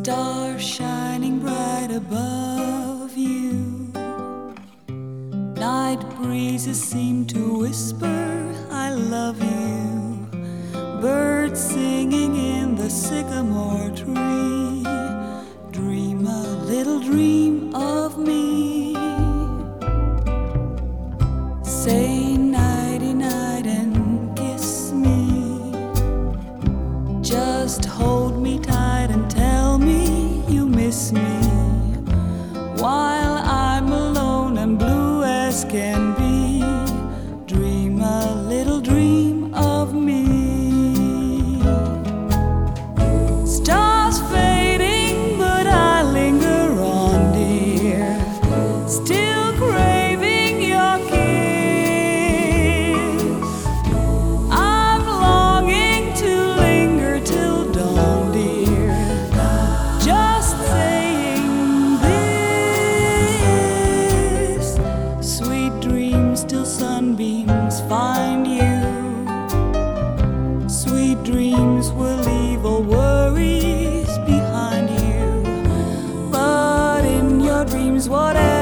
Stars shining bright above you. Night breezes seem to whisper, I love you. Birds singing in the sycamore tree. Dream a little dream of me. Say nighty night and kiss me. Just hold me tight and tell me you miss me. While I'm alone and blue as can be, dream a little dream of me. Stars fading, but I linger on, dear, still craving your kiss. I'm longing to linger till dawn, dear, just saying this. Sweet dreams till sunbeams find you. Sweet dreams will leave all worries behind you. But in your dreams, whatever